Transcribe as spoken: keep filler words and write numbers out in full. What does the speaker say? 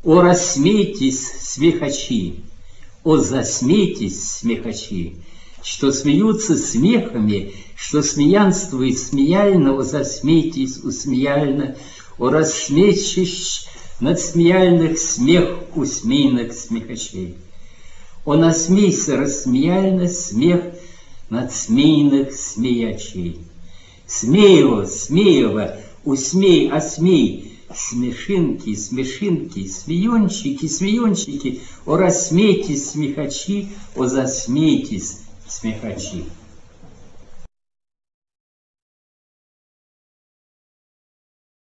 О, рассмейтесь, смехачи, о, засмейтесь, смехачи, что смеются смехами, что смеянствует смеяльно, о, засмейтесь усмеяльно, о, рассмейщись над смеяльных смех усмейных смехачей. О, насмейся рассмеяльно смех над смейных смеячей. Смеево, смеево, усмей, осмей, смешинки, смешинки, смеенчики, смеенчики, о, рассмейтесь, смехачи, о, засмейтесь, смехачи.